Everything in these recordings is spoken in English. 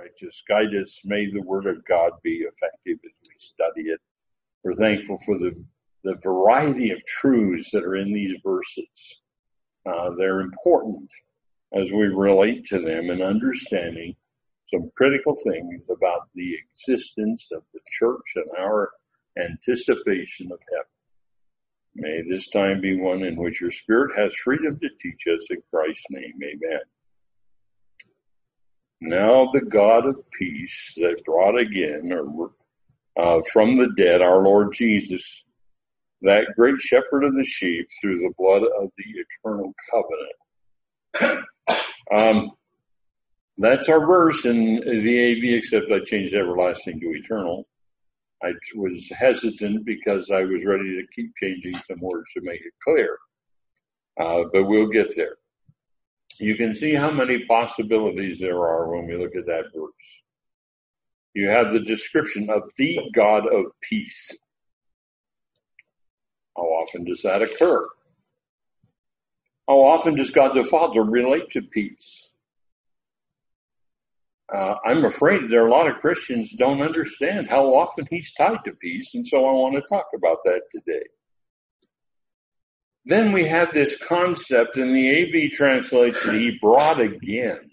righteous. Guide us. May the word of God be effective as we study it. We're thankful for the variety of truths that are in these verses. They're important as we relate to them and understanding some critical things about the existence of the church and our anticipation of heaven. May this time be one in which your Spirit has freedom to teach us in Christ's name. Amen. Now the God of peace that brought again from the dead our Lord Jesus, that great shepherd of the sheep, through the blood of the eternal covenant. That's our verse in the AV, except I changed everlasting to eternal. I was hesitant because I was ready to keep changing some words to make it clear. But we'll get there. You can see how many possibilities there are when we look at that verse. You have the description of the God of peace. How often does that occur? How often does God the Father relate to peace? I'm afraid there are a lot of Christians don't understand how often he's tied to peace, and so I want to talk about that today. Then we have this concept, and the AV translates that he brought again.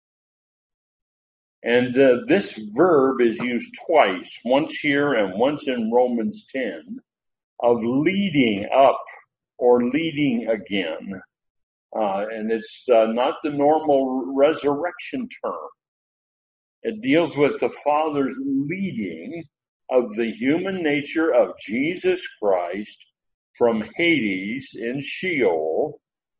And this verb is used twice, once here and once in Romans 10, of leading up or leading again. And it's not the normal resurrection term. It deals with the Father's leading of the human nature of Jesus Christ from Hades in Sheol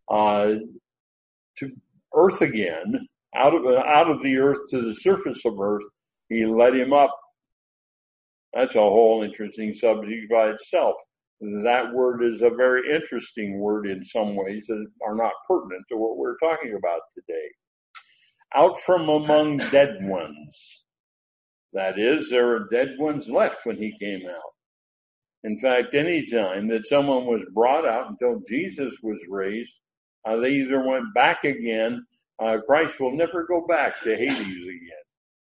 to earth again, out of the earth to the surface of earth. He led him up. That's a whole interesting subject by itself. That word is a very interesting word in some ways that are not pertinent to what we're talking about today. Out from among dead ones. That is, there are dead ones left when he came out. In fact, any time that someone was brought out until Jesus was raised, they either went back again. Christ will never go back to Hades again.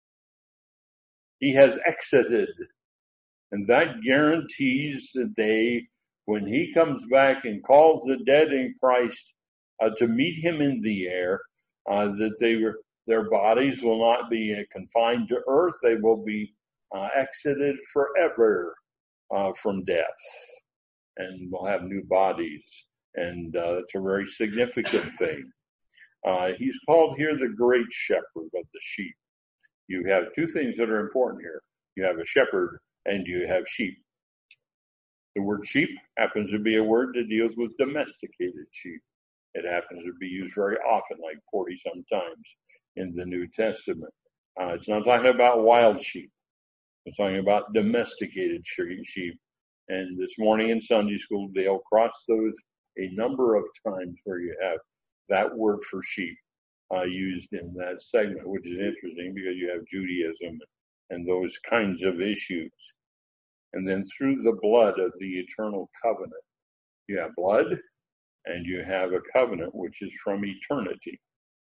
He has exited. And that guarantees the day when he comes back and calls the dead in Christ to meet him in the air, that their bodies will not be confined to earth. They will be exited forever from death, and will have new bodies. And it's a very significant thing. He's called here the great shepherd of the sheep. You have two things that are important here. You have a shepherd and you have sheep. The word sheep happens to be a word that deals with domesticated sheep. It happens to be used very often, like 40 sometimes in the New Testament. It's not talking about wild sheep. It's talking about domesticated sheep. And this morning in Sunday school, Dale crossed those a number of times where you have that word for sheep used in that segment, which is interesting because you have Judaism and those kinds of issues. And then through the blood of the eternal covenant, you have blood and you have a covenant which is from eternity.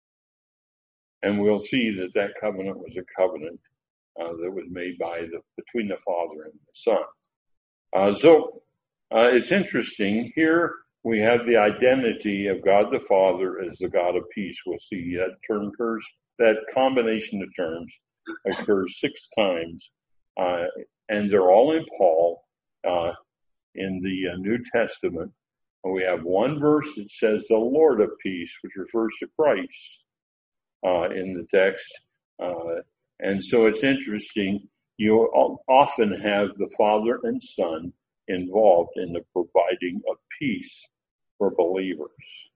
And we'll see that that covenant was a covenant that was made between the Father and the Son. So it's interesting. Here we have the identity of God the Father as the God of peace. We'll see that combination of terms occurs 6 times, and they're all in Paul in the New Testament. We have one verse that says the Lord of peace, which refers to Christ in the text. And so it's interesting. You often have the Father and Son involved in the providing of peace for believers.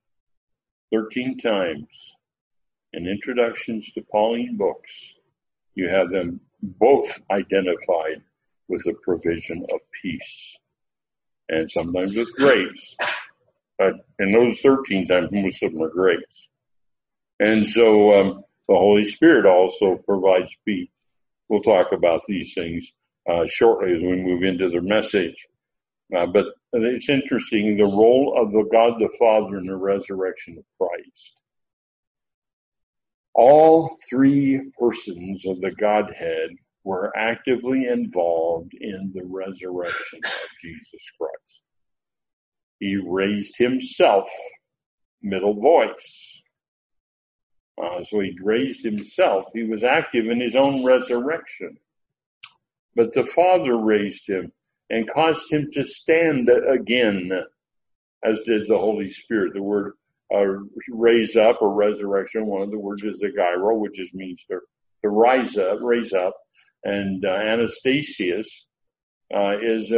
13 times in introductions to Pauline books, you have them both identified with the provision of peace, and sometimes with grace. But in those 13 times, most of them are grace. And so the Holy Spirit also provides peace. We'll talk about these things shortly as we move into the message. But it's interesting, the role of the God the Father in the resurrection of Christ. All three persons of the Godhead were actively involved in the resurrection of Jesus Christ. He raised himself, middle voice. So he raised himself. He was active in his own resurrection. But the Father raised him and caused him to stand again, as did the Holy Spirit. The word raise up or resurrection, one of the words is the gyro, which just means to raise up. And Anastasius I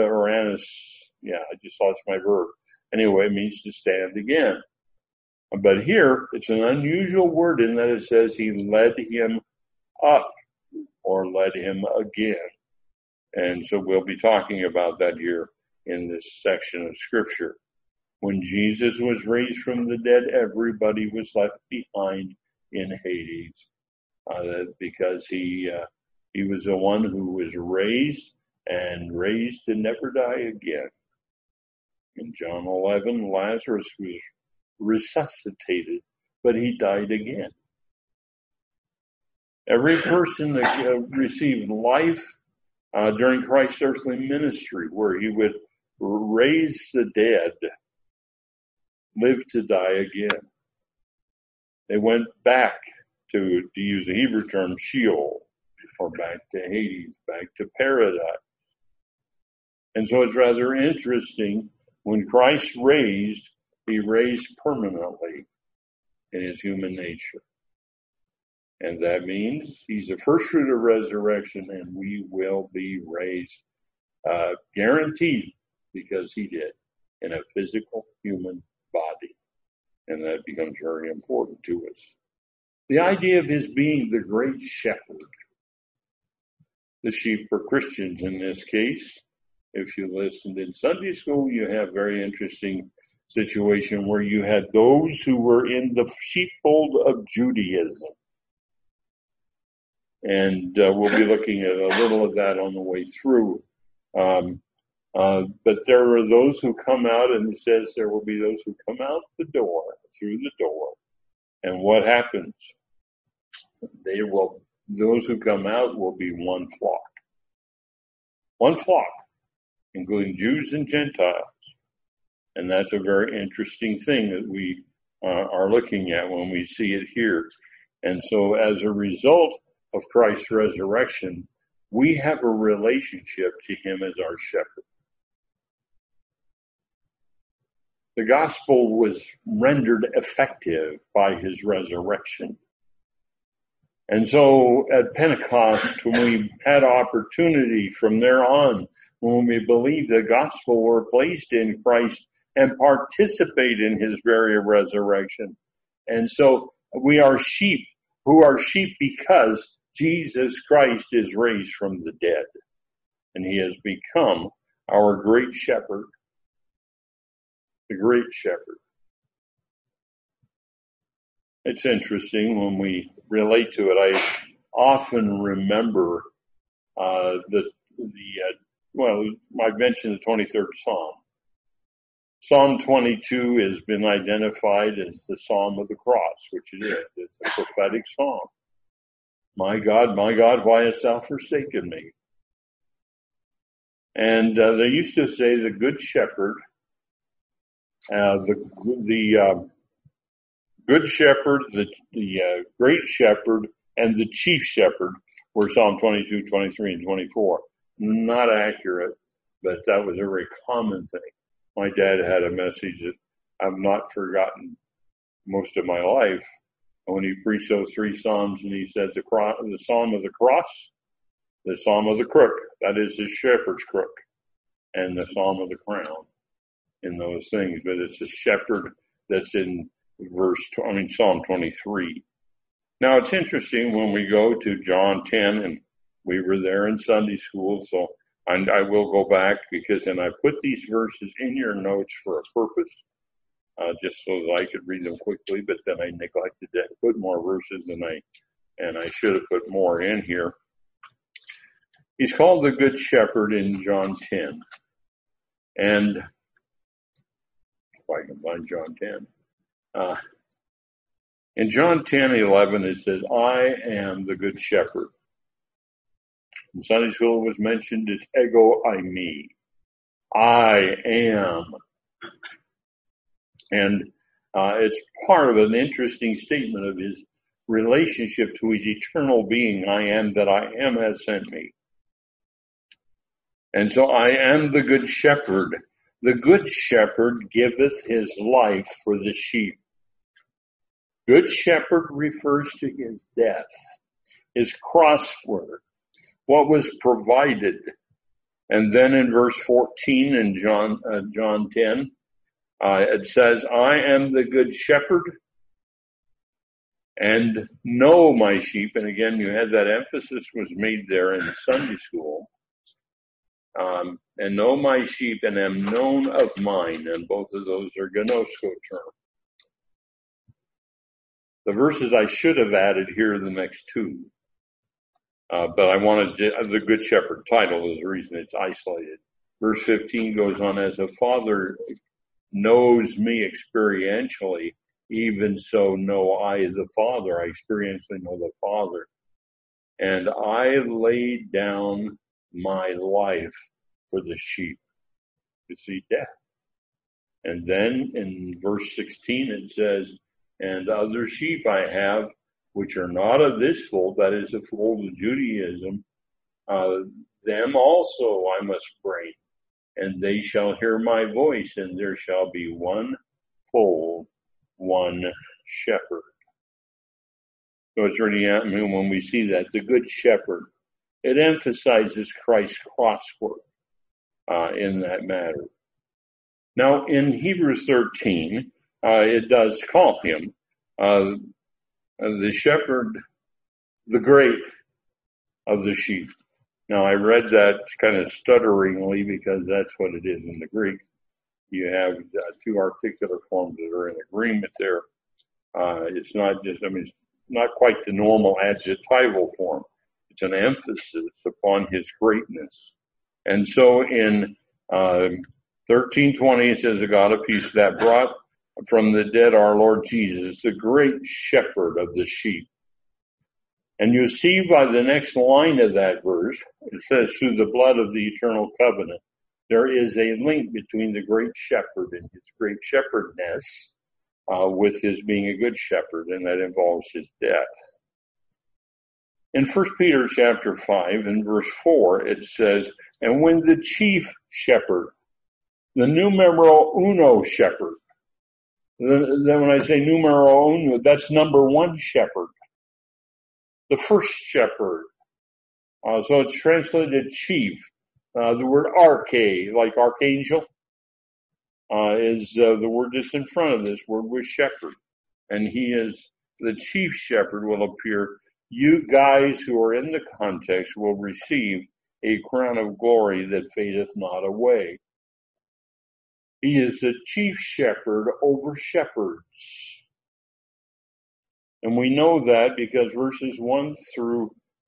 just lost my verb. Anyway, it means to stand again. But here, it's an unusual word in that it says he led him up or led him again. And so we'll be talking about that here in this section of Scripture. When Jesus was raised from the dead, everybody was left behind in Hades, because he was the one who was raised to never die again. In John 11, Lazarus was resuscitated, but he died again. Every person that received life during Christ's earthly ministry, where he would raise the dead, lived to die again. They went back to use the Hebrew term, Sheol, or back to Hades, back to paradise. And so it's rather interesting, when Christ raised, he raised permanently in his human nature. And that means he's the first fruit of resurrection, and we will be raised, guaranteed, because he did, in a physical human body. And that becomes very important to us. The idea of his being the great shepherd. The sheep for Christians in this case. If you listened in Sunday school, you have very interesting situation where you had those who were in the sheepfold of Judaism. And we'll be looking at a little of that on the way through. But there are those who come out, and it says there will be those who come out through the door. And what happens? Those who come out will be one flock. One flock, including Jews and Gentiles. And that's a very interesting thing that we are looking at when we see it here. And so as a result of Christ's resurrection, we have a relationship to him as our shepherd. The gospel was rendered effective by his resurrection. And so at Pentecost, when we had opportunity from there on, when we believed the gospel, were placed in Christ and participate in his very resurrection. And so we are sheep who are sheep because Jesus Christ is raised from the dead. And he has become our great shepherd. The great shepherd. It's interesting when we relate to it. I often remember I mentioned the 23rd Psalm. Psalm 22 has been identified as the Psalm of the Cross, which it is. It's a prophetic psalm. My God, why hast thou forsaken me? And they used to say the good shepherd, the good shepherd, the great shepherd, and the chief shepherd were Psalm 22, 23, and 24. Not accurate, but that was a very common thing. My dad had a message that I've not forgotten most of my life. When he preached those three Psalms, and he said the Psalm of the Cross, the Psalm of the Crook, that is his shepherd's crook, and the Psalm of the Crown in those things. But it's the shepherd that's in Psalm 23. Now it's interesting when we go to John 10, and we were there in Sunday school, so I will go back and I put these verses in your notes for a purpose, just so that I could read them quickly, but then I neglected to put more verses and I should have put more in here. He's called the Good Shepherd in John 10. And if I can find John 10. In John 10:11, it says, I am the good shepherd. In Sunday school it was mentioned, it's ego eimi. I am. And it's part of an interesting statement of his relationship to his eternal being. I am that I am has sent me. And so I am the good shepherd. The good shepherd giveth his life for the sheep. Good shepherd refers to his death, his cross work, what was provided. And then in verse 14 in John 10, it says, I am the good shepherd and know my sheep. And again, you had that emphasis was made there in Sunday school. And know my sheep and am known of mine. And both of those are gnosko terms. The verses I should have added here are the next two. But I wanted the Good Shepherd title is the reason it's isolated. Verse 15 goes on, as a father knows me experientially, even so know I the Father. I experientially know the Father. And I laid down my life for the sheep to see death. And then in verse 16 it says, and other sheep I have, which are not of this fold, that is the fold of Judaism, them also I must bring, and they shall hear my voice, and there shall be one fold, one shepherd. So it's really, I mean, when we see that, the good shepherd, it emphasizes Christ's cross work in that matter. Now, in Hebrews 13, it does call him the shepherd, the great of the sheep. Now, I read that kind of stutteringly because that's what it is in the Greek. You have two articular forms that are in agreement there. It's not just, I mean, it's not quite the normal adjectival form. It's an emphasis upon his greatness. And so in 13:20, it says, the God of peace that brought from the dead our Lord Jesus, the great shepherd of the sheep. And you see by the next line of that verse, it says, through the blood of the eternal covenant, there is a link between the great shepherd and his great shepherdness with his being a good shepherd, and that involves his death. In 1 Peter chapter 5 and verse 4, it says, and when the chief shepherd, the numero uno shepherd, then when I say numero uno, that's number one shepherd, the first shepherd. So it's translated chief. The word arche, like archangel, is the word that's in front of this word was shepherd. And he is the chief shepherd will appear. You guys who are in the context will receive a crown of glory that fadeth not away. He is the chief shepherd over shepherds. And we know that because verses 1 through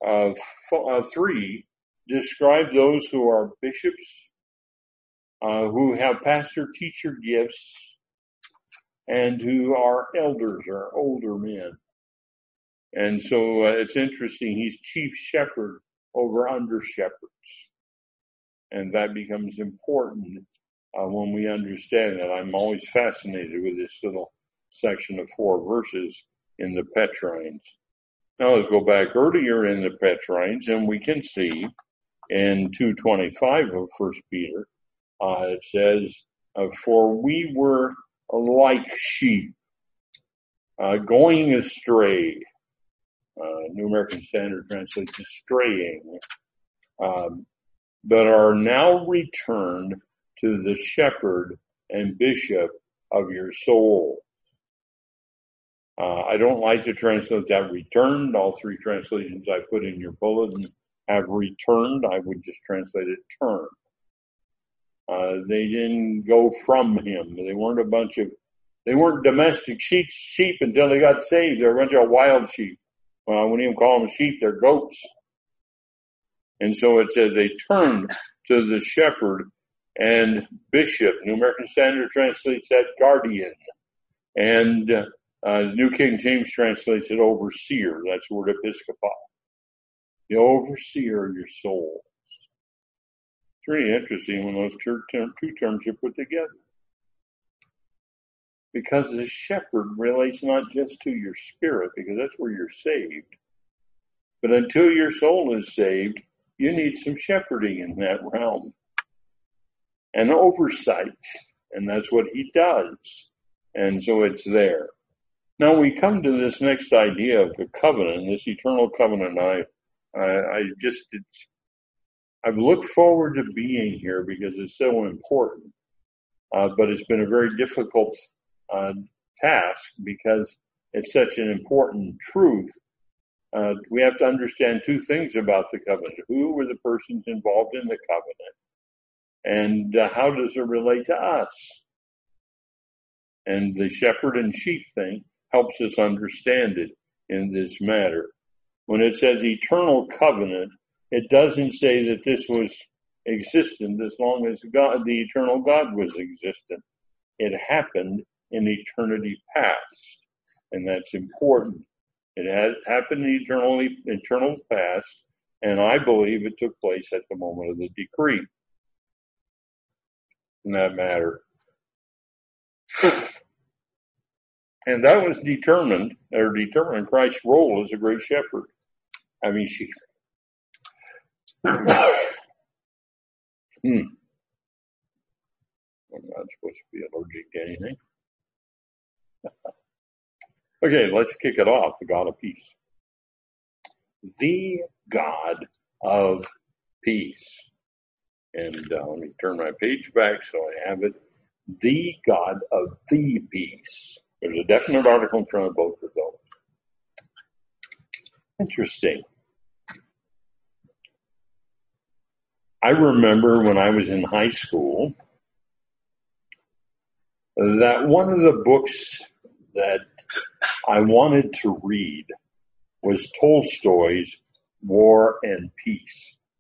3 describe those who are bishops, who have pastor-teacher gifts, and who are elders or older men. And so it's interesting, he's chief shepherd over under-shepherds. And that becomes important when we understand that. I'm always fascinated with this little section of 4 verses in the Petrines. Now let's go back earlier in the Petrines, and we can see in 2:25 of 1 Peter, it says, for we were like sheep, going astray. New American Standard translates straying, but are now returned to the shepherd and bishop of your soul. I don't like to translate that returned. All 3 translations I put in your bulletin have returned. I would just translate it turned. They didn't go from him. They weren't domestic sheep until they got saved. They're a bunch of wild sheep. Well, I wouldn't even call them sheep. They're goats. And so it says they turned to the shepherd and bishop. New American Standard translates that guardian. And New King James translates it overseer. That's the word episkopos. The overseer of your soul. It's really interesting when those two terms are put together. Because the shepherd relates not just to your spirit, because that's where you're saved. But until your soul is saved, you need some shepherding in that realm. And oversight. And that's what he does. And so it's there. Now we come to this next idea of the covenant, this eternal covenant. I've looked forward to being here because it's so important. But it's been a very difficult task because it's such an important truth. We have to understand two things about the covenant. Who were the persons involved in the covenant? And how does it relate to us? And the shepherd and sheep thing helps us understand it in this matter. When it says eternal covenant, it doesn't say that this was existent as long as God, the eternal God, was existent. It happened in eternity past, and that's important. It had happened in eternal past, and I believe it took place at the moment of the decree. In that matter. And that was determined Christ's role as a great shepherd, having sheep. I'm not supposed to be allergic to anything. Okay, let's kick it off. The God of peace. The God of peace. And let me turn my page back so I have it. The God of the peace. There's a definite article in front of both of those. Interesting. I remember when I was in high school that one of the books that I wanted to read was Tolstoy's War and Peace.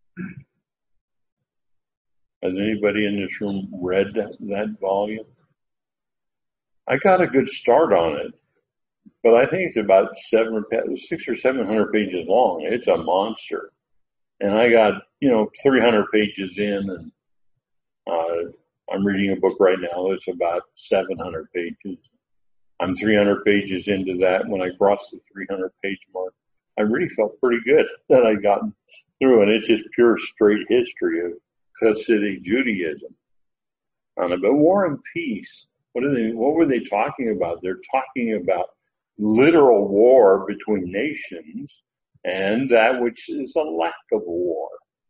Has anybody in this room read that volume? I got a good start on it, but I think it's about 600 or 700 pages long. It's a monster. And I got, 300 pages in, and I'm reading a book right now that's about 700 pages. I'm 300 pages into that. When I crossed the 300 page mark, I really felt pretty good that I'd gotten through, and it's just pure straight history of Hasidic Judaism. But War and Peace, what were they talking about? They're talking about literal war between nations and that which is a lack of war.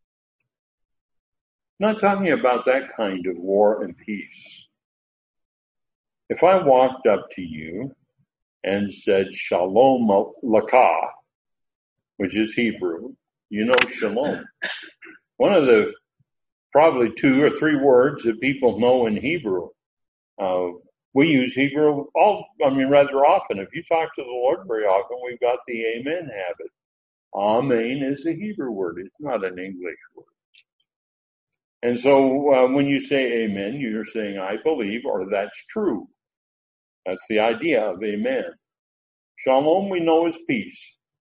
Not talking about that kind of war and peace. If I walked up to you and said Shalom Lakah, which is Hebrew, shalom. One of the probably 2 or 3 words that people know in Hebrew. We use Hebrew rather often. If you talk to the Lord very often, we've got the amen habit. Amen is a Hebrew word. It's not an English word. And so when you say amen, you're saying I believe or that's true. That's the idea of amen. Shalom we know is peace.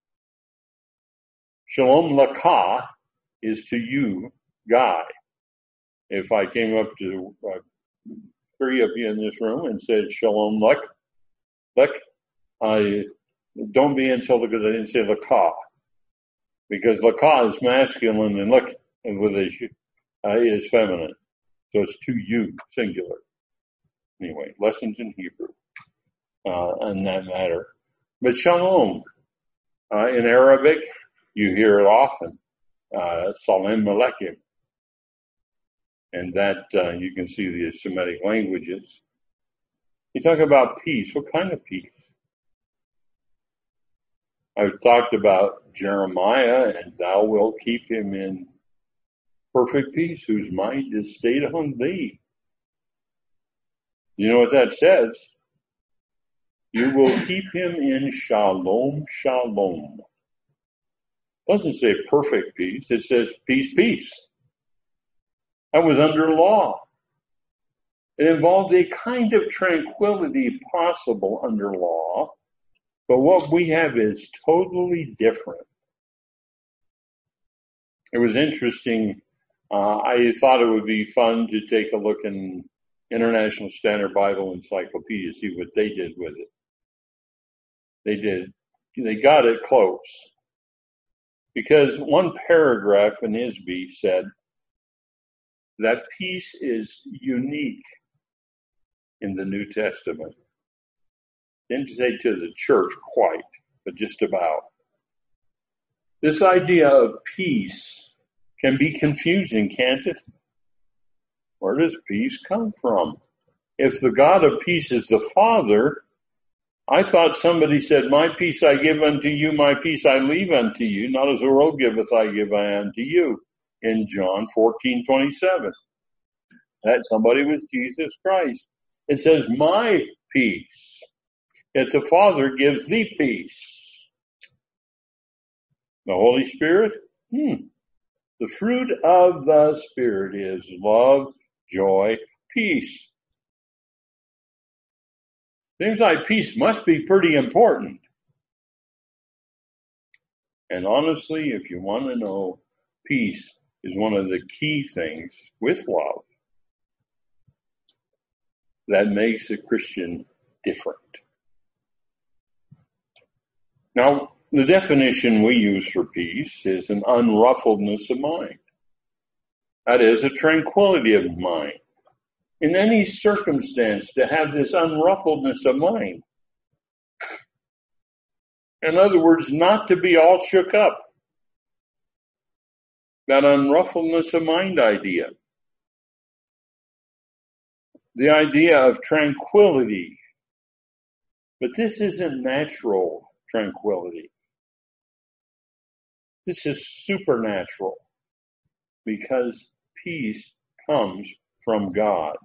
Shalom Lakah is to you, Guy. If I came up to 3 of you in this room and said Shalom Lek, don't be insulted because I didn't say Lakah. Because Lakah is masculine and Lek is feminine. So it's to you, singular. Anyway, lessons in Hebrew on that matter. But Shalom, in Arabic, you hear it often. Salam Aleikum. And that, you can see the Semitic languages. You talk about peace. What kind of peace? I've talked about Jeremiah, and thou wilt keep him in perfect peace, whose mind is stayed on thee. You know what that says? You will keep him in shalom, shalom. It doesn't say perfect peace. It says peace, peace. That was under law. It involved a kind of tranquility possible under law But what we have is totally different. It was interesting. I thought it would be fun to take a look in International Standard Bible Encyclopedia, see what they did with it. They got it close. Because one paragraph in Isby said that peace is unique in the New Testament. Didn't say to the church quite, but just about. This idea of peace can be confusing, can't it? Where does peace come from? If the God of peace is the Father, I thought somebody said, my peace I give unto you, my peace I leave unto you, not as the world giveth I give unto you, in John 14:27. That somebody was Jesus Christ. It says, my peace. Yet the Father gives thee peace. The Holy Spirit? The fruit of the Spirit is love, joy, peace. Seems like peace must be pretty important. And honestly, if you want to know, peace is one of the key things with love that makes a Christian different. Now, the definition we use for peace is an unruffledness of mind. That is, a tranquility of mind. In any circumstance, to have this unruffledness of mind. In other words, not to be all shook up. That unruffledness of mind idea. The idea of tranquility. But this isn't natural tranquility. This is supernatural. Because peace comes from God.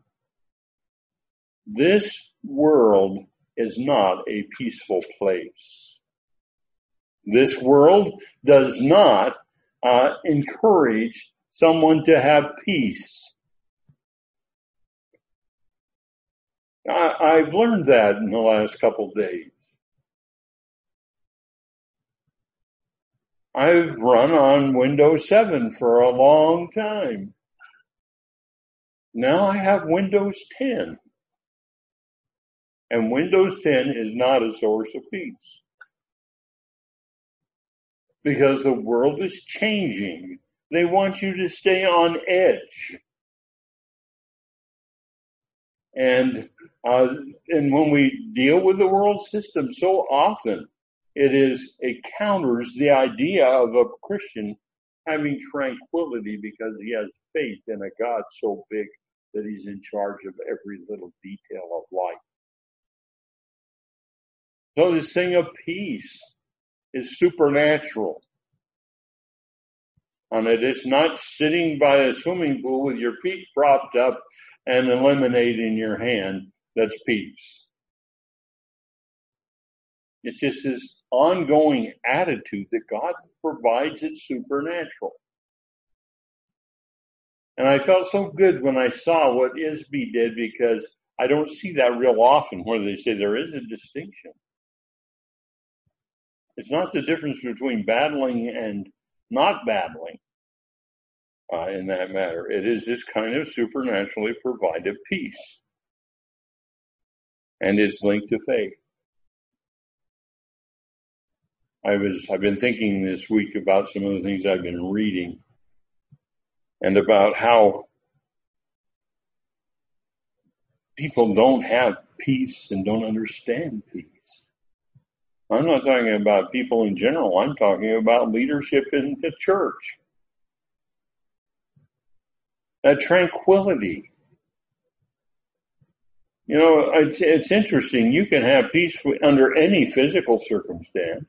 This world is not a peaceful place. This world does not encourage someone to have peace. I've learned that in the last couple of days. I've run on Windows 7 for a long time. Now I have Windows 10. And Windows 10 is not a source of peace. Because the world is changing. They want you to stay on edge. And when we deal with the world system so often, it counters the idea of a Christian having tranquility because he has faith in a God so big that he's in charge of every little detail of life. So this thing of peace is supernatural. And it is not sitting by a swimming pool with your feet propped up and a lemonade in your hand that's peace. It's just this ongoing attitude that God provides it supernatural. And I felt so good when I saw what Isby did, because I don't see that real often where they say there is a distinction. It's not the difference between battling and not battling in that matter. It is this kind of supernaturally provided peace. And it's linked to faith. I've been thinking this week about some of the things I've been reading and about how people don't have peace and don't understand peace. I'm not talking about people in general. I'm talking about leadership in the church. That tranquility. You know, it's interesting. You can have peace under any physical circumstance.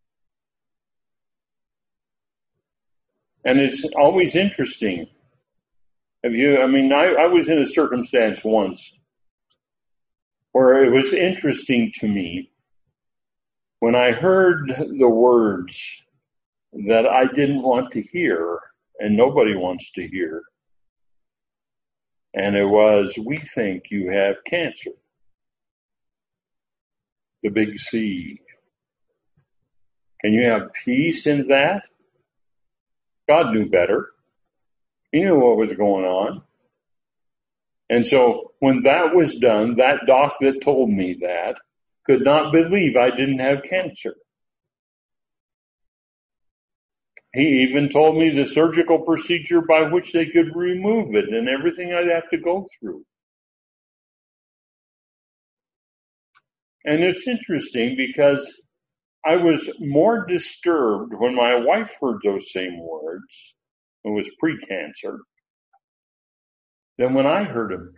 And it's always interesting. I was in a circumstance once where it was interesting to me when I heard the words that I didn't want to hear and nobody wants to hear. And it was, we think you have cancer. The big C. Can you have peace in that? God knew better. He knew what was going on. And so when that was done, that doc that told me that could not believe I didn't have cancer. He even told me the surgical procedure by which they could remove it and everything I'd have to go through. And it's interesting because I was more disturbed when my wife heard those same words, it was pre-cancer, than when I heard them.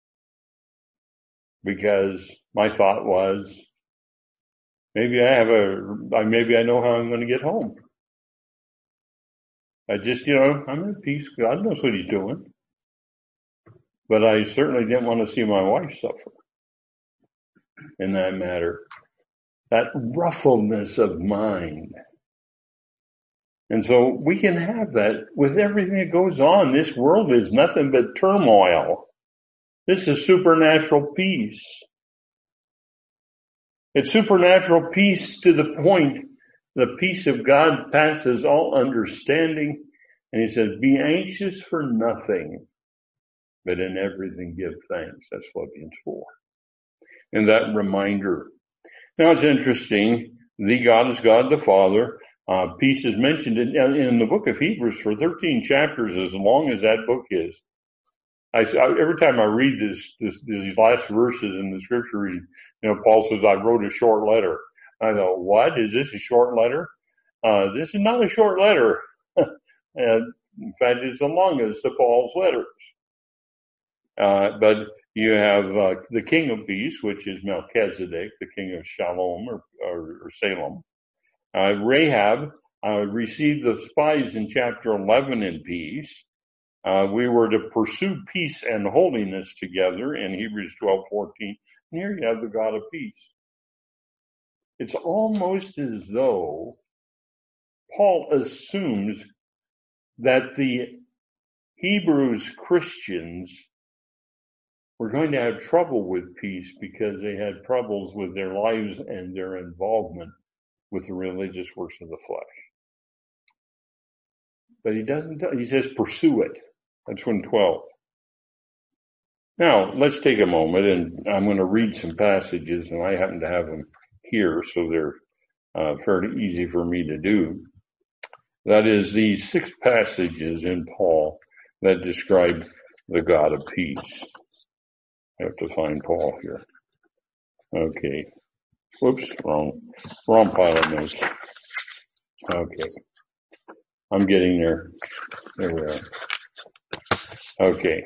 Because my thought was, maybe I know how I'm going to get home. I just, I'm at peace. God knows what he's doing. But I certainly didn't want to see my wife suffer in that matter. That ruffledness of mind. And so we can have that with everything that goes on. This world is nothing but turmoil. This is supernatural peace. It's supernatural peace to the point the peace of God passes all understanding. And he says, be anxious for nothing, but in everything give thanks. That's Philippians 4. And that reminder. Now it's interesting. The God is God the Father. Peace is mentioned in the book of Hebrews for 13 chapters, as long as that book is. Every time I read these last verses in the scripture reading, Paul says, I wrote a short letter. I thought, what? Is this a short letter? This is not a short letter. And in fact, it's the longest of Paul's letters. But you have the King of Peace, which is Melchizedek, the King of Shalom or Salem. Rahab received the spies in chapter 11 in peace. We were to pursue peace and holiness together in Hebrews 12:14. And here you have the God of peace. It's almost as though Paul assumes that the Hebrews Christians were going to have trouble with peace because they had troubles with their lives and their involvement with the religious works of the flesh. But he doesn't he says pursue it. That's from 12. Now, let's take a moment, and I'm going to read some passages, and I happen to have them here, so they're fairly easy for me to do. That is these 6 passages in Paul that describe the God of peace. I have to find Paul here. Okay. Whoops, wrong pile of notes. Okay. I'm getting there. There we are. Okay.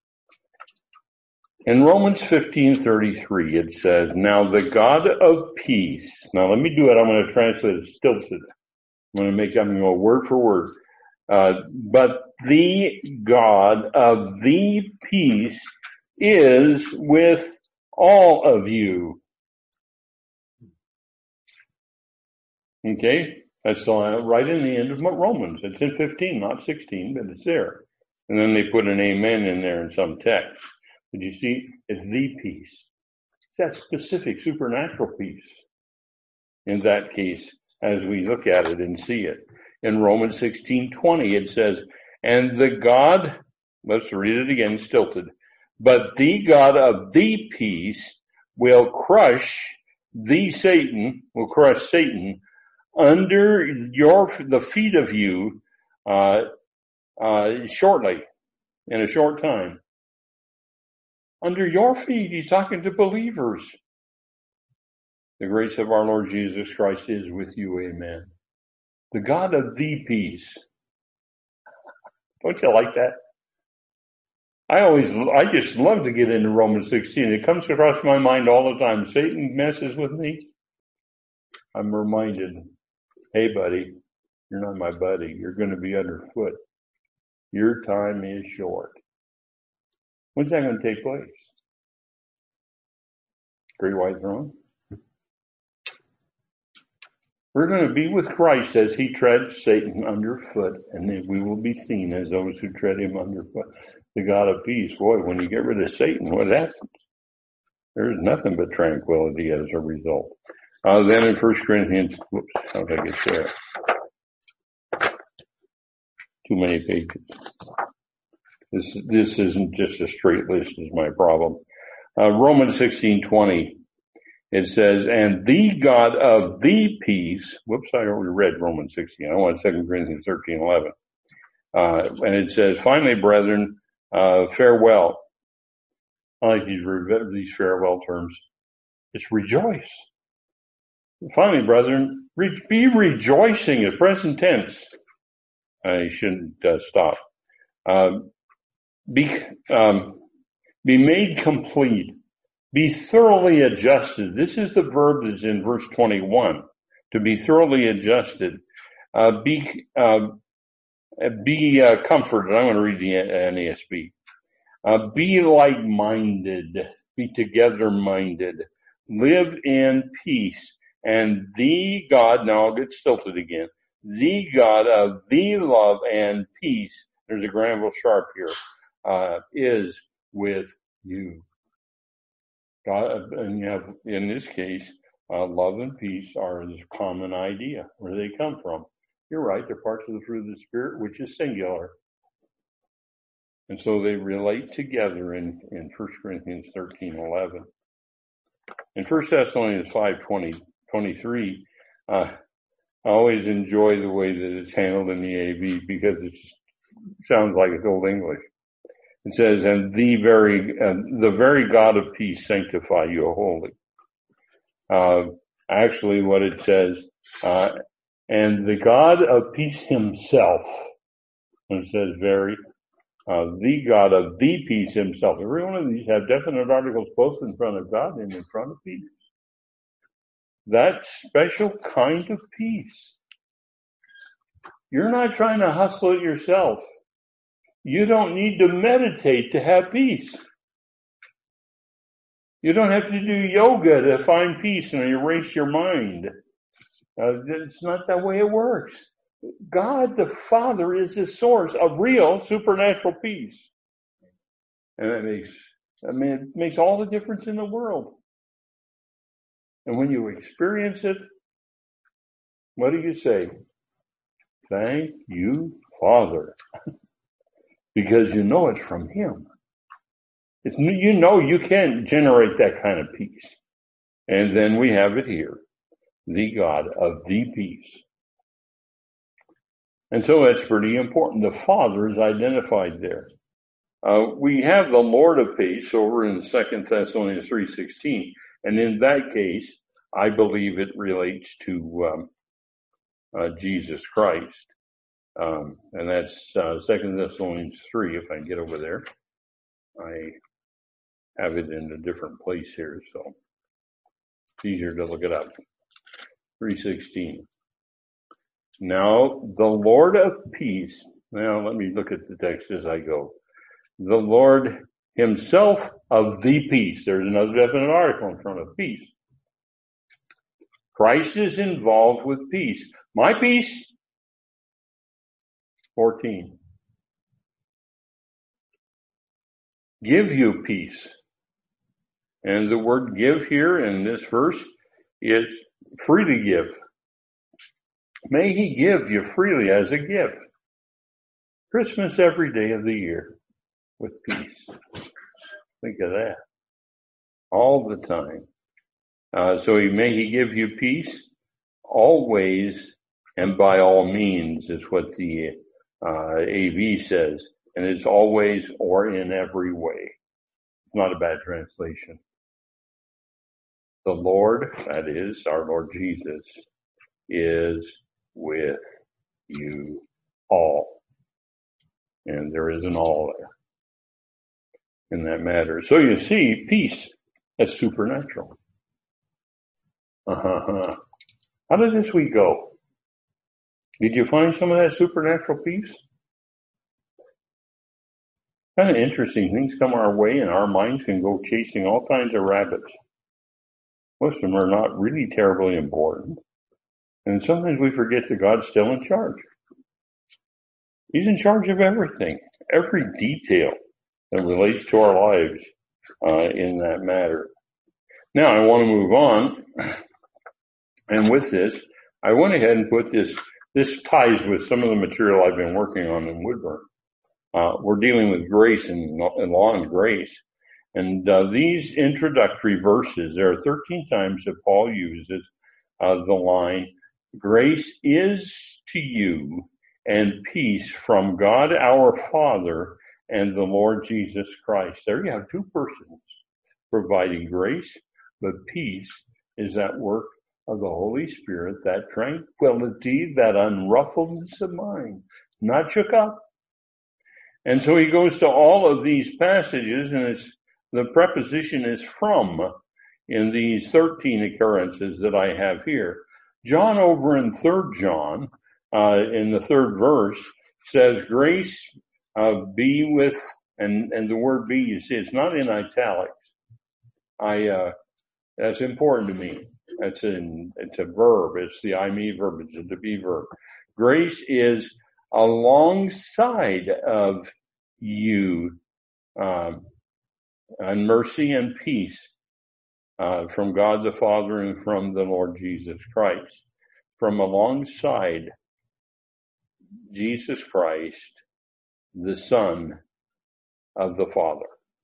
In Romans 15:33, it says, now the God of peace. Now let me do it. I'm going to translate it stilted. I'm going to go word for word. But the God of the peace is with all of you. Okay? That's right in the end of Romans. It's in 15, not 16, but it's there. And then they put an amen in there in some text. But you see, it's the peace. It's that specific supernatural peace. In that case, as we look at it and see it. In Romans 16:20, it says, and the God, let's read it again, stilted, but the God of the peace will crush Satan under the feet of you, shortly, in a short time. Under your feet, he's talking to believers. The grace of our Lord Jesus Christ is with you, amen. The God of the peace. Don't you like that? I just love to get into Romans 16. It comes across my mind all the time. Satan messes with me. I'm reminded, hey buddy, you're not my buddy. You're going to be underfoot. Your time is short. When's that going to take place? Great white throne? We're going to be with Christ as he treads Satan underfoot, and then we will be seen as those who tread him underfoot. The God of peace. Boy, when you get rid of Satan, what happens? There's nothing but tranquility as a result. Then in 1 Corinthians, whoops, how did I get there? Too many pages. This isn't just a straight list is my problem. Romans 16:20, it says, and the God of the peace, whoops, I already read Romans 16. I want 2 Corinthians 13:11. And it says, finally, brethren, farewell. I like these farewell terms. It's rejoice. Finally, brethren, be rejoicing in present tense. I shouldn't stop. Be made complete. Be thoroughly adjusted. This is the verb that's in verse 21. To be thoroughly adjusted. Be comforted. I'm going to read the NASB. Be like-minded. Be together-minded. Live in peace. And the God, now I'll get stilted again, the God of the love and peace, there's a Granville Sharp here, is with you. God, and you have, in this case, love and peace are this common idea. Where do they come from? You're right, they're parts of the fruit of the Spirit, which is singular. And so they relate together in 1 Corinthians 13:11. In 1 Thessalonians 5:23, I always enjoy the way that it's handled in the AV because it just sounds like it's Old English. It says, and the very God of peace sanctify you wholly. Actually what it says, and the God of peace himself, when it says the God of the peace himself. Every one of these have definite articles both in front of God and in front of peace. That special kind of peace. You're not trying to hustle it yourself. You don't need to meditate to have peace. You don't have to do yoga to find peace and erase your mind. It's not that way it works. God the Father is the source of real supernatural peace. And it makes all the difference in the world. And when you experience it, what do you say? Thank you, Father. Because you know it's from Him. You know you can't generate that kind of peace. And then we have it here. The God of the peace. And so that's pretty important. The Father is identified there. We have the Lord of peace over in 2 Thessalonians 3:16. And in that case, I believe it relates to Jesus Christ. And that's 2 Thessalonians 3, if I can get over there. I have it in a different place here, so it's easier to look it up. 3:16. Now, the Lord of peace, now let me look at the text as I go. The Lord himself of the peace. There's another definite article in front of peace. Christ is involved with peace. My peace, 14. Give you peace. And the word give here in this verse is freely give. May he give you freely as a gift. Christmas every day of the year with peace. Think of that. All the time. May he give you peace always and by all means is what the AV says. And it's always or in every way. It's not a bad translation. The Lord, that is, our Lord Jesus, is with you all. And there is an all there in that matter. So you see, peace is supernatural. How did this week go? Did you find some of that supernatural peace? Kind of interesting. Things come our way and our minds can go chasing all kinds of rabbits. Most of them are not really terribly important. And sometimes we forget that God's still in charge. He's in charge of everything, every detail that relates to our lives in that matter. Now I want to move on And with this, I went ahead and put this ties with some of the material I've been working on in Woodburn. We're dealing with grace and law and grace. And these introductory verses, there are 13 times that Paul uses the line, grace is to you and peace from God our Father and the Lord Jesus Christ. There you have two persons providing grace, but peace is that work of the Holy Spirit, that tranquility, that unruffledness of mind, not shook up. And so he goes to all of these passages, and the preposition is from in these 13 occurrences that I have here. John over in 3 John, in the 3rd verse, says, grace be with, and the word be, you see, it's not in italics. That's important to me. It's a verb. It's the I, me verb. It's a to be verb. Grace is alongside of you, and mercy and peace, from God the Father and from the Lord Jesus Christ. From alongside Jesus Christ, the Son of the Father,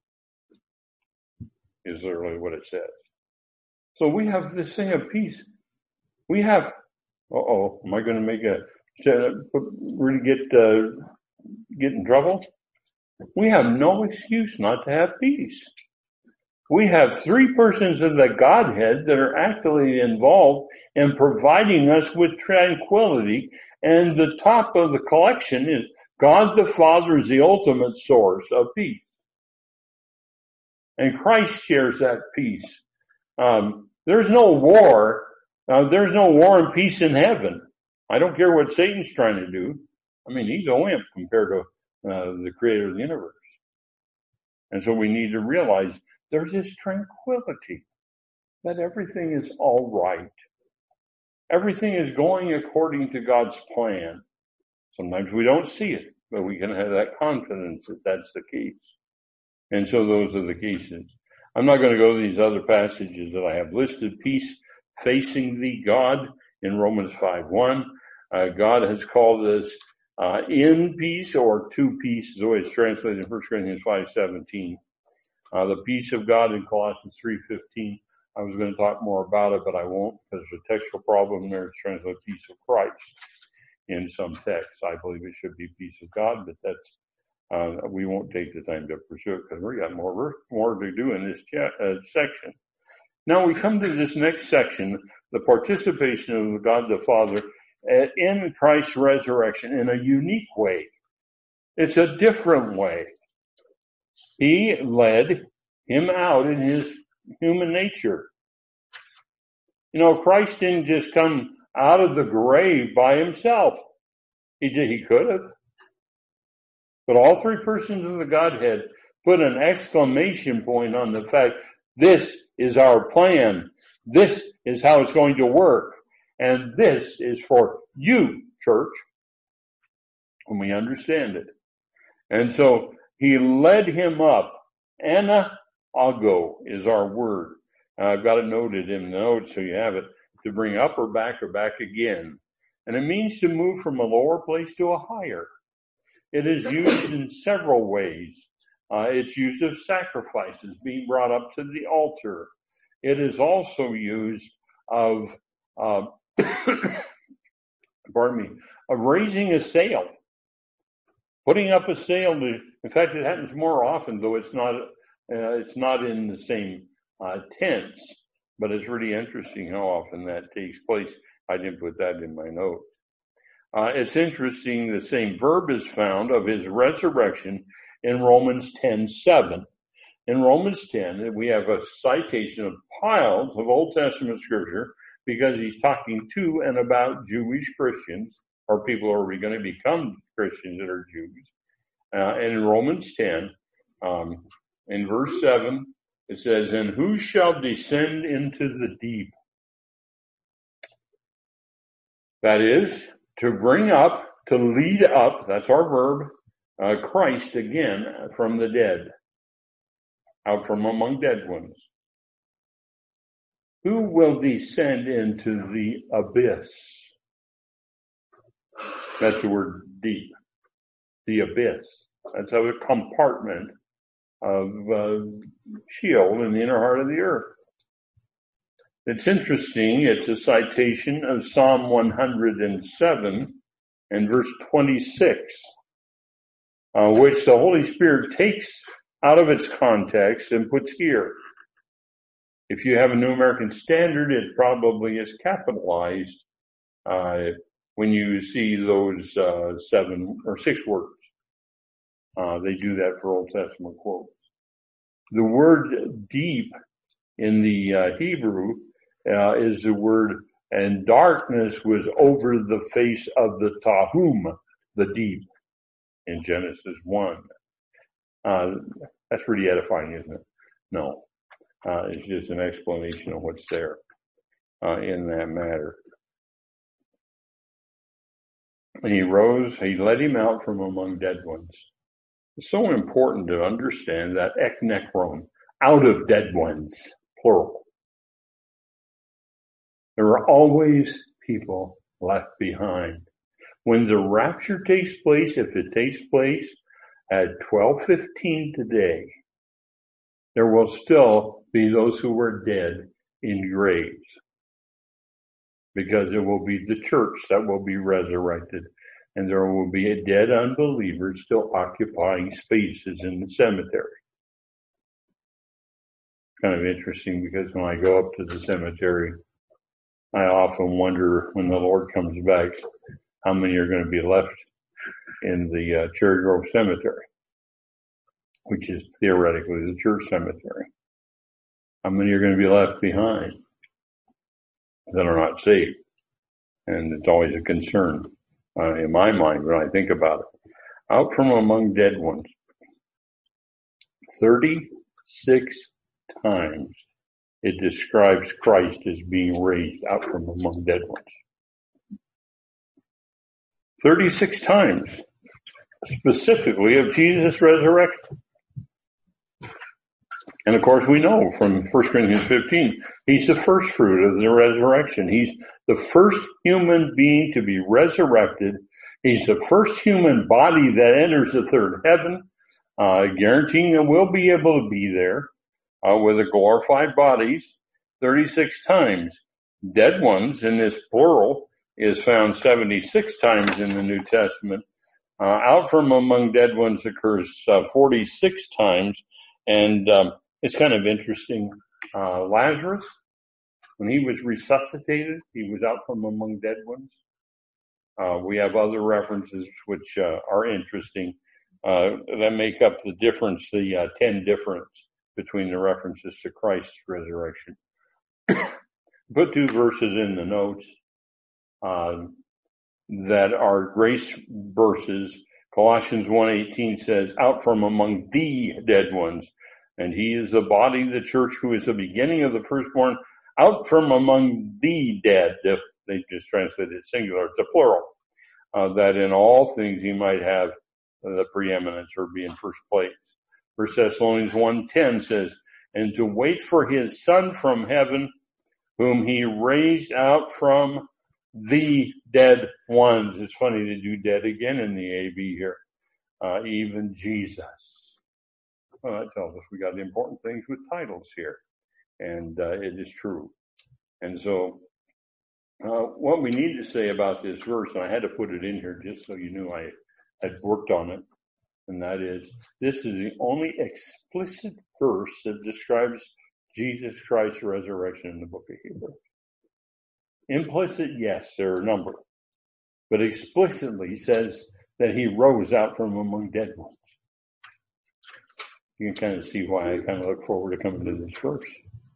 is literally what it says. So we have this thing of peace. We have, am I going to make really get in trouble? We have no excuse not to have peace. We have three persons of the Godhead that are actively involved in providing us with tranquility, and the top of the collection is God the Father is the ultimate source of peace. And Christ shares that peace. There's no war. There's no war and peace in heaven. I don't care what Satan's trying to do. I mean, he's a wimp compared to the creator of the universe. And so we need to realize there's this tranquility that everything is all right. Everything is going according to God's plan. Sometimes we don't see it, but we can have that confidence that that's the case. And so those are the cases. I'm not going to go to these other passages that I have listed. Peace facing thee, God, in Romans 5:1. God has called us in peace, or to peace, is always translated in 1 Corinthians 5:17. The peace of God in Colossians 3:15. I was going to talk more about it, but I won't, because there's a textual problem there. It's translated peace of Christ in some texts. I believe it should be peace of God, but that's we won't take the time to pursue it because we got more to do in this section. Now we come to this next section, the participation of God the Father in Christ's resurrection in a unique way. It's a different way. He led him out in his human nature. You know, Christ didn't just come out of the grave by himself. He could have. But all three persons of the Godhead put an exclamation point on the fact, this is our plan. This is how it's going to work. And this is for you, church. And we understand it. And so he led him up. Anaago is our word. I've got it noted in the notes so you have it. To bring up or back again. And it means to move from a lower place to a higher. It is used in several ways. It's used of sacrifices being brought up to the altar. It is also used of, of raising a sail, putting up a sail. In fact, it happens more often, though it's not in the same tense. But it's really interesting how often that takes place. I didn't put that in my note. It's interesting the same verb is found of his resurrection in Romans 10:7. In Romans 10, we have a citation of piles of Old Testament scripture because he's talking to and about Jewish Christians, or people who are going to become Christians that are Jews. And in Romans 10, in verse 7, it says, and who shall descend into the deep? That is, to bring up, to lead up, that's our verb, Christ again from the dead, out from among dead ones. Who will descend into the abyss? That's the word deep. The abyss. That's a compartment of Sheol in the inner heart of the earth. It's interesting. It's a citation of Psalm 107 and verse 26, which the Holy Spirit takes out of its context and puts here. If you have a New American Standard, it probably is capitalized when you see those 7 or 6 words. They do that for Old Testament quotes. The word deep in the Hebrew is the word, and darkness was over the face of the Tahum, the deep, in Genesis 1. That's pretty edifying, isn't it? No. It's just an explanation of what's there in that matter. And he rose, he led him out from among dead ones. It's so important to understand that eknekron, out of dead ones, plural. There are always people left behind. When the rapture takes place, if it takes place at 12:15 today, there will still be those who were dead in graves, because it will be the church that will be resurrected, and there will be a dead unbelievers still occupying spaces in the cemetery. Kind of interesting, because when I go up to the cemetery, I often wonder, when the Lord comes back, how many are going to be left in the Cherry Grove Cemetery, which is theoretically the church cemetery. How many are going to be left behind that are not saved? And it's always a concern in my mind when I think about it. Out from among dead ones. 36 times it describes Christ as being raised out from among dead ones. 36 times, specifically of Jesus' resurrection. And of course we know from 1 Corinthians 15, he's the first fruit of the resurrection. He's the first human being to be resurrected. He's the first human body that enters the third heaven, guaranteeing that we'll be able to be there with the glorified bodies 36 times. Dead ones, in this plural, is found 76 times in the New Testament. Out from among dead ones occurs 46 times. And it's kind of interesting. Lazarus, when he was resuscitated, he was out from among dead ones. We have other references which are interesting that make up the difference, the 10 difference between the references to Christ's resurrection. Put 2 verses in the notes that are grace verses. Colossians 1:18 says, out from among the dead ones. And he is the body, the church, who is the beginning of the firstborn, out from among the dead. They just translated it singular. It's a plural. That in all things he might have the preeminence or be in first place. 1 Thessalonians 1:10 says, and to wait for his Son from heaven, whom he raised out from the dead ones. It's funny to do dead again in the AB here. Even Jesus. Well, that tells us we got important things with titles here. And it is true. And so what we need to say about this verse, and I had to put it in here just so you knew I had worked on it, and that is, this is the only explicit verse that describes Jesus Christ's resurrection in the book of Hebrews. Implicit, yes, there are a number, but explicitly says that he rose out from among dead ones. You can kind of see why I kind of look forward to coming to this verse.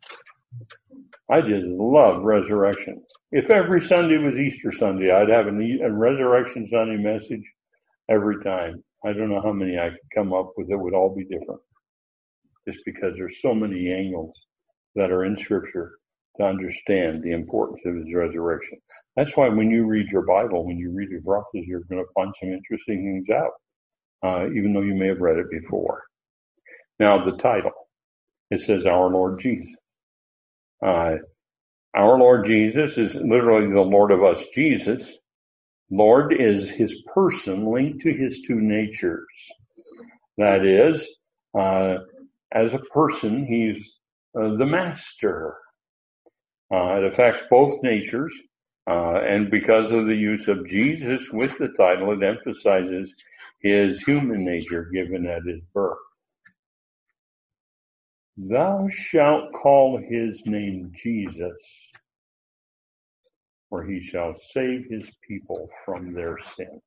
I just love resurrection. If every Sunday was Easter Sunday, I'd have a Resurrection Sunday message every time. I don't know how many I could come up with that would all be different. Just because there's so many angles that are in Scripture to understand the importance of his resurrection. That's why when you read your Bible, when you read your verses, you're going to find some interesting things out, even though you may have read it before. Now, the title, it says Our Lord Jesus. Our Lord Jesus is literally the Lord of us, Jesus. Lord is his person linked to his two natures. That is, as a person, he's the master. It affects both natures, and because of the use of Jesus with the title, it emphasizes his human nature given at his birth. Thou shalt call his name Jesus, for he shall save his people from their sins.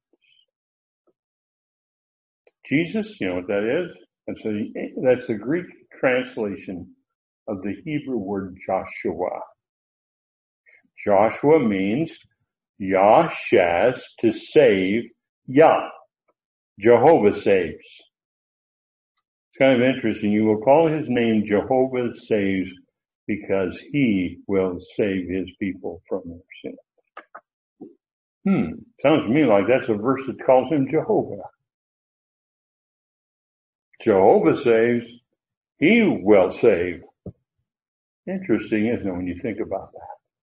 Jesus, you know what that is? That's the Greek translation of the Hebrew word Joshua. Joshua means Yah-shaz, to save, Yah. Jehovah saves. It's kind of interesting. You will call his name Jehovah Saves because he will save his people from their sin. Sounds to me like that's a verse that calls him Jehovah. Jehovah saves, he will save. Interesting, isn't it, when you think about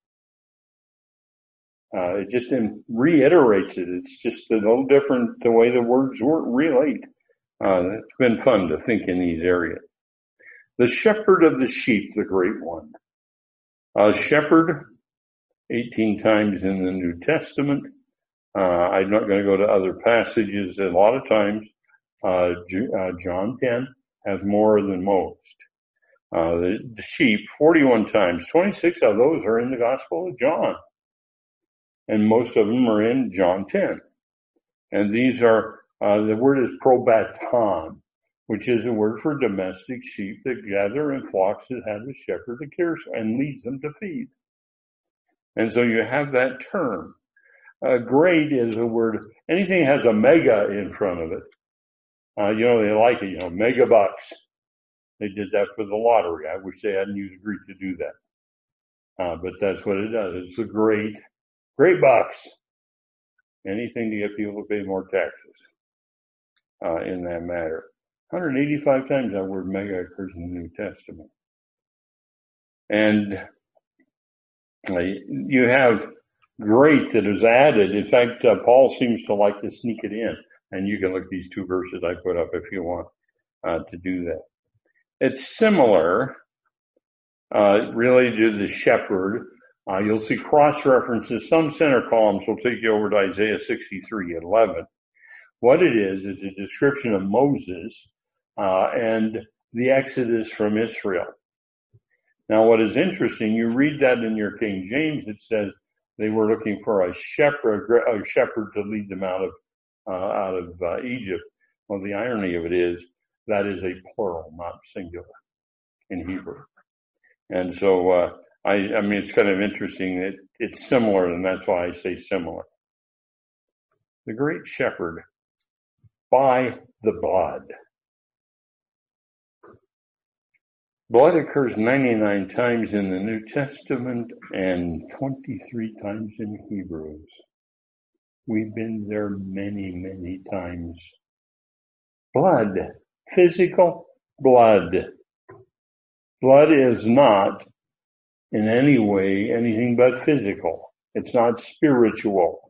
that? It just reiterates it. It's just a little different the way the words relate. It's been fun to think in these areas. The shepherd of the sheep, the great one. Shepherd, 18 times in the New Testament. I'm not going to go to other passages. A lot of times, John 10 has more than most. The sheep, 41 times. 26 of those are in the Gospel of John. And most of them are in John 10. And these are, the word is probaton, which is a word for domestic sheep that gather in flocks that have a shepherd that cares and leads them to feed. And so you have that term. Great is a word, anything that has a mega in front of it. They like it, megabucks. They did that for the lottery. I wish they hadn't used Greek to do that. But that's what it does. It's a great bucks. Anything to get people to pay more taxes in that matter. 185 times that word mega occurs in the New Testament. And you have great that is added. In fact, Paul seems to like to sneak it in. And you can look at these two verses I put up if you want to do that. It's similar, really, to the shepherd. You'll see cross references. Some center columns will take you over to Isaiah 63:11. What it is a description of Moses and the Exodus from Israel. Now, what is interesting, you read that in your King James, it says they were looking for a shepherd to lead them out of Egypt. Well, the irony of it is that is a plural, not singular, in Hebrew. And so, it's kind of interesting that it's similar, and that's why I say similar. The great shepherd by the blood. Blood occurs 99 times in the New Testament and 23 times in Hebrews. We've been there many, many times. Blood, physical blood. Blood is not in any way anything but physical. It's not spiritual.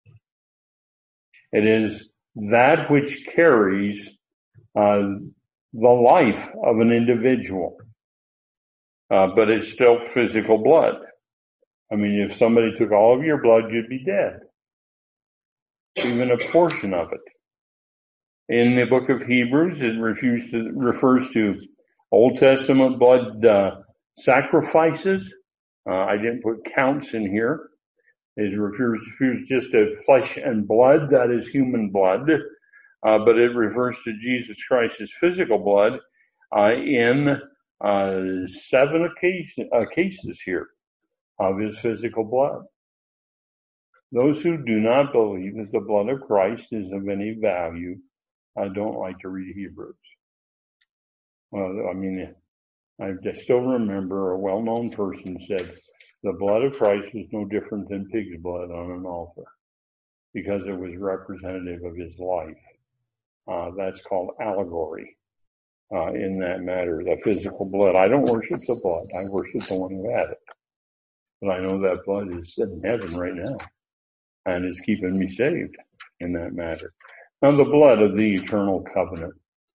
It is that which carries the life of an individual. But it's still physical blood. If somebody took all of your blood, you'd be dead. Even a portion of it. In the book of Hebrews, it refers to Old Testament blood sacrifices. I didn't put counts in here. It refers just to flesh and blood, that is human blood. But it refers to Jesus Christ's physical blood in 7 cases here of his physical blood. Those who do not believe that the blood of Christ is of any value don't like to read Hebrews. Well, I still remember a well-known person said the blood of Christ was no different than pig's blood on an altar because it was representative of his life. That's called allegory in that matter, the physical blood. I don't worship the blood. I worship the one who had it. but I know that blood is in heaven right now, and it's keeping me saved in that matter. Now, the blood of the eternal covenant.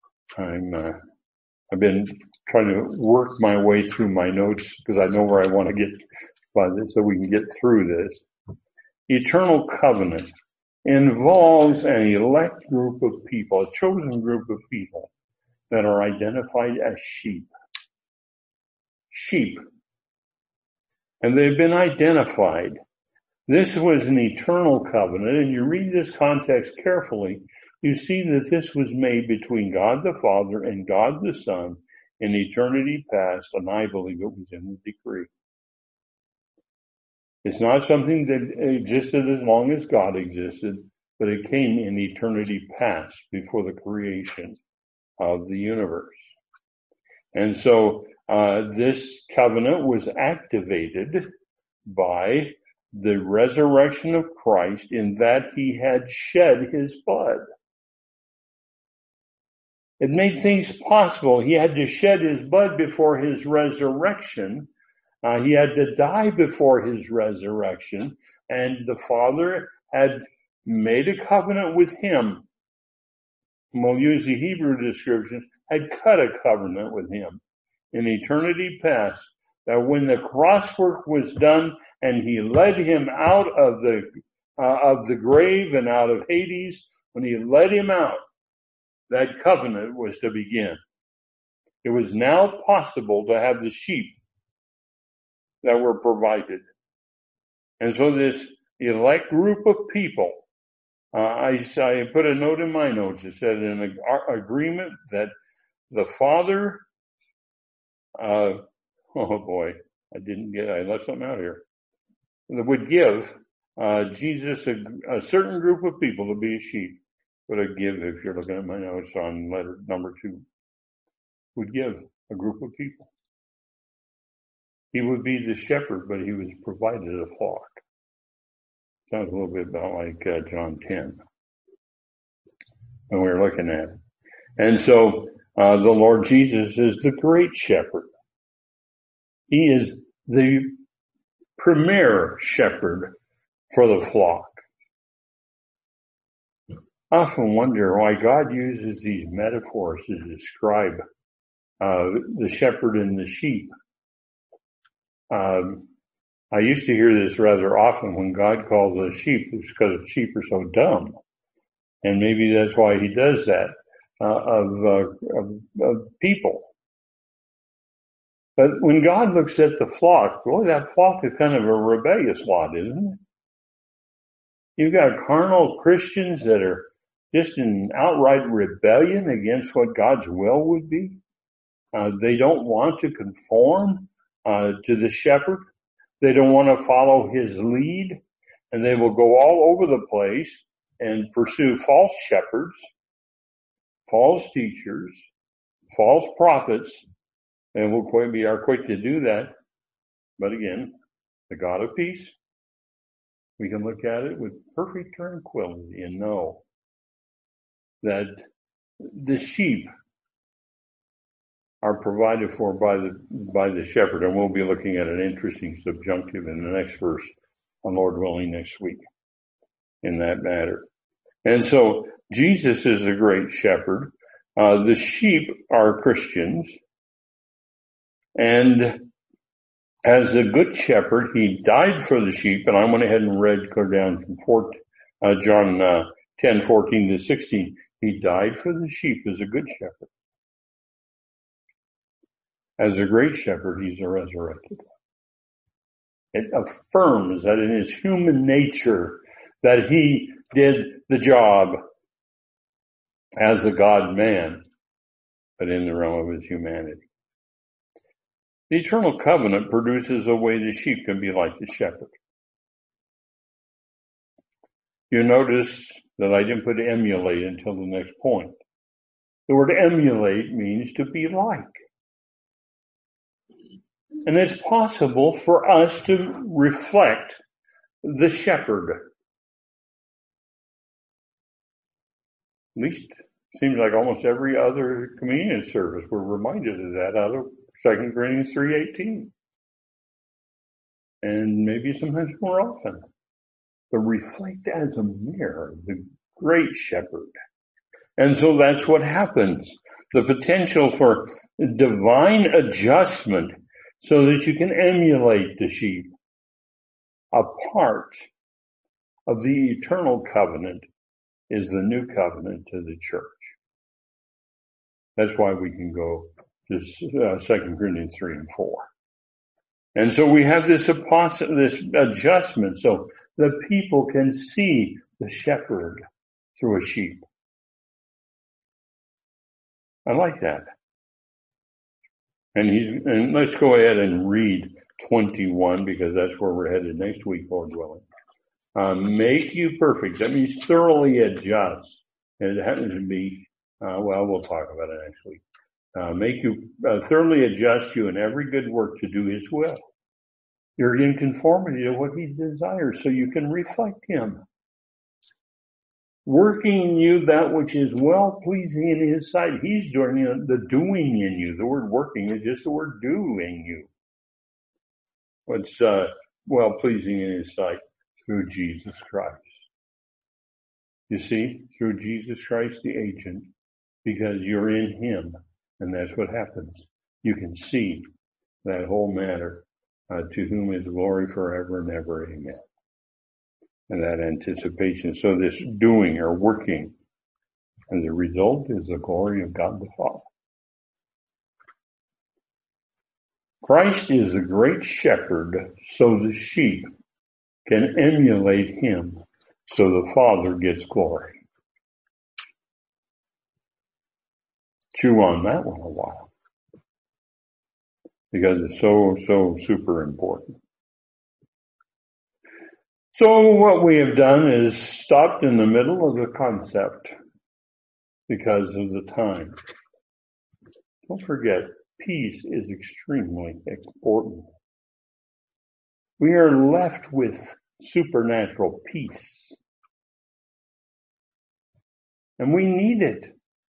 I've been trying to work my way through my notes because I know where I want to get by this, so we can get through this. Eternal covenant involves an elect group of people, a chosen group of people that are identified as sheep. Sheep. And they've been identified. This was an eternal covenant, and you read this context carefully, you see that this was made between God the Father and God the Son in eternity past, and I believe it was in the decree. It's not something that existed as long as God existed, but it came in eternity past before the creation of the universe. And so this covenant was activated by the resurrection of Christ in that he had shed his blood. It made things possible. He had to shed his blood before his resurrection. He had to die before his resurrection, and the Father had made a covenant with him. And we'll use the Hebrew description, had cut a covenant with him in eternity past, that when the cross work was done and he led him out of the grave and out of Hades, when he led him out, that covenant was to begin. It was now possible to have the sheep that were provided. And so this elect group of people, I put a note in my notes. It said an agreement that the Father, I left something out here, that would give Jesus a certain group of people to be a sheep, would give, if you're looking at my notes on letter number 2, would give a group of people. He would be the shepherd, but he was provided a flock. Sounds a little bit about like John 10 when we were looking at it. And so the Lord Jesus is the great shepherd. He is the premier shepherd for the flock. I often wonder why God uses these metaphors to describe the shepherd and the sheep. I used to hear this rather often when God calls us sheep. It's because sheep are so dumb. And maybe that's why he does that of people. But when God looks at the flock, boy, that flock is kind of a rebellious lot, isn't it? You've got carnal Christians that are just in outright rebellion against what God's will would be. They don't want to conform to the shepherd. They don't want to follow his lead, and they will go all over the place and pursue false shepherds, false teachers, false prophets, and we'll are quick to do that. But again, the God of peace, we can look at it with perfect tranquility and know that the sheep are provided for by the shepherd, and we'll be looking at an interesting subjunctive in the next verse, on Lord willing, next week in that matter. And so Jesus is the great shepherd. The sheep are Christians, and as the good shepherd, he died for the sheep, and I went ahead and read, go down from John 10:14 to 16. He died for the sheep as a good shepherd. As a great shepherd, he's a resurrected. It affirms that in his human nature that he did the job as a God-man, but in the realm of his humanity. The eternal covenant produces a way the sheep can be like the shepherd. You notice that I didn't put emulate until the next point. The word emulate means to be like. And it's possible for us to reflect the shepherd. At least seems like almost every other communion service we're reminded of that out of 2 Corinthians 3:18. and maybe sometimes more often, but reflect as a mirror the great shepherd. And so that's what happens. The potential for divine adjustment so that you can emulate the sheep. A part of the eternal covenant is the new covenant to the church. That's why we can go to 2 Corinthians 3 and 4. And so we have this adjustment so the people can see the shepherd through a sheep. I like that. And let's go ahead and read 21 because that's where we're headed next week, Lord willing. Make you perfect. That means thoroughly adjust. And it happens to be, we'll talk about it next week. Make you thoroughly adjust you in every good work to do his will. You're in conformity to what he desires so you can reflect him. Working in you that which is well pleasing in his sight. He's doing the doing in you. The word working is just the word doing you. What's well pleasing in his sight? Through Jesus Christ. You see, through Jesus Christ, the agent, because you're in him, and that's what happens. You can see that whole matter, to whom is glory forever and ever, amen. And that anticipation. So this doing or working, as a result, is the glory of God the Father. Christ is the great shepherd, so the sheep can emulate him, so the Father gets glory. Chew on that one a while, because it's so super important. So what we have done is stopped in the middle of the concept because of the time. Don't forget, peace is extremely important. We are left with supernatural peace. And we need it.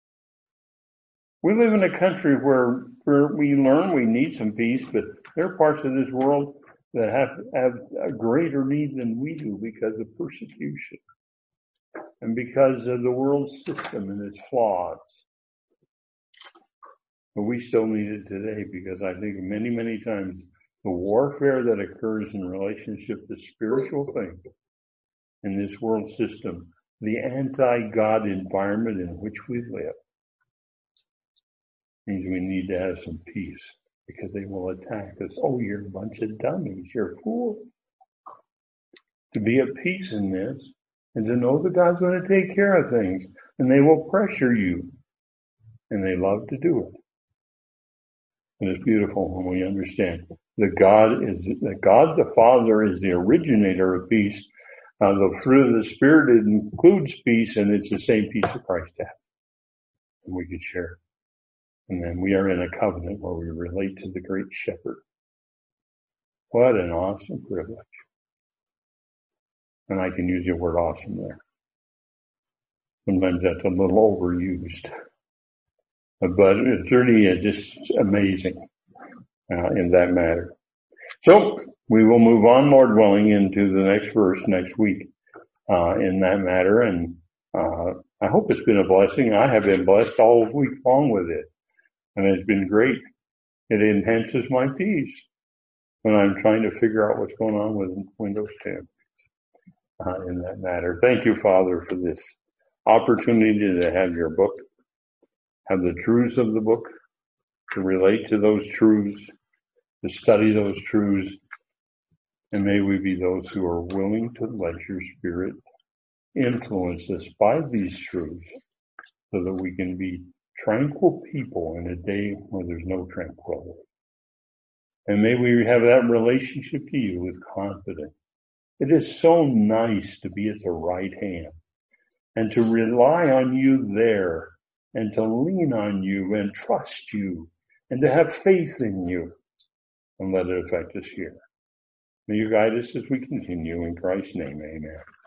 We live in a country where we learn we need some peace, but there are parts of this world that have a greater need than we do because of persecution and because of the world system and its flaws. But we still need it today because I think many, many times the warfare that occurs in relationship to spiritual things in this world system, the anti-God environment in which we live, means we need to have some peace. Because they will attack us. Oh, you're a bunch of dummies. You're fools. To be at peace in this and to know that God's going to take care of things. And they will pressure you. And they love to do it. And it's beautiful when we understand that God the Father is the originator of peace. The fruit of the Spirit includes peace, and it's the same peace that Christ has. And we can share it. And then we are in a covenant where we relate to the great shepherd. What an awesome privilege. And I can use the word awesome there. Sometimes that's a little overused. But it's really just amazing in that matter. So we will move on, Lord willing, into the next verse next week in that matter. And I hope it's been a blessing. I have been blessed all week long with it. And it's been great. It enhances my peace when I'm trying to figure out what's going on with Windows 10 in that matter. Thank you, Father, for this opportunity to have your book, have the truths of the book, to relate to those truths, to study those truths, and may we be those who are willing to let your Spirit influence us by these truths so that we can be tranquil people in a day where there's no tranquility. And may we have that relationship to you with confidence. It is so nice to be at the right hand and to rely on you there and to lean on you and trust you and to have faith in you and let it affect us here. May you guide us as we continue in Christ's name. Amen.